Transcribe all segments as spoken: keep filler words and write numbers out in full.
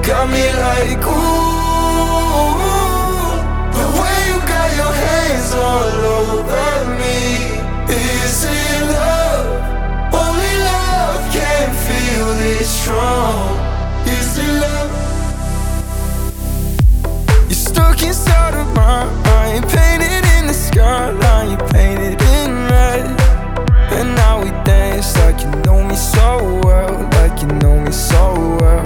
got me like, ooh, the way you got your hands all over me. Is it love? Only love can feel this strong. Is it love? You're stuck inside of my mind, painted in the skyline, you painted in red. And now we dance like you know me so well, like you know me so well.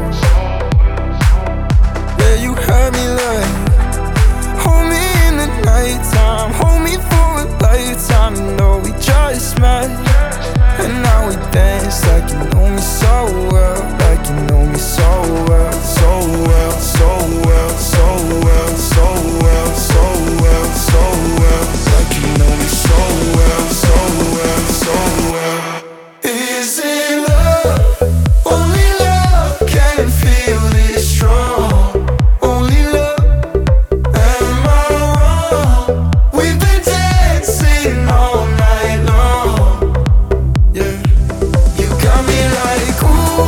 Yeah, you had me like, hold me in the nighttime, hold me for a lifetime. You know we just met, and now we dance like you know me so well, like you know me so well, so well, so well, so well, so well, so well, so well, like you know me so well, so well, so well. Is it love? Only love can feel this strong. Only love. Am I wrong? We've been dancing all night long. Yeah. You got me like, ooh,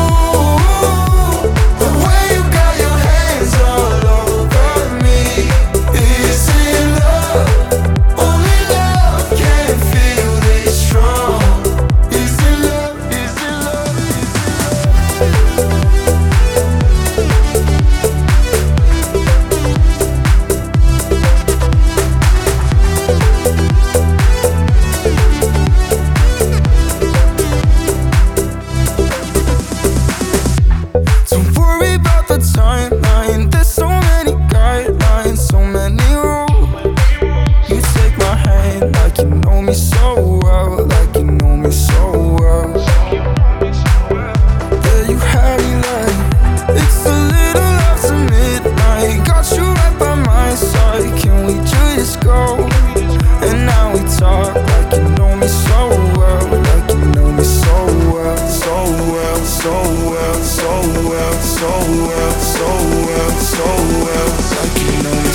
the way you got your hands all over me. Is it love? Only love can feel this strong. Is it love? Is it love? Don't worry about the timeline. There's so many guidelines, so many rules. You take my hand like you know me so well, like you know me so well. Yeah, you had me like, it's a little after midnight. Got you right by my side. Can we just go? And now we talk like you know me so well, like you know me so well, so well, so well, so well, so well, so well, so well, like you know me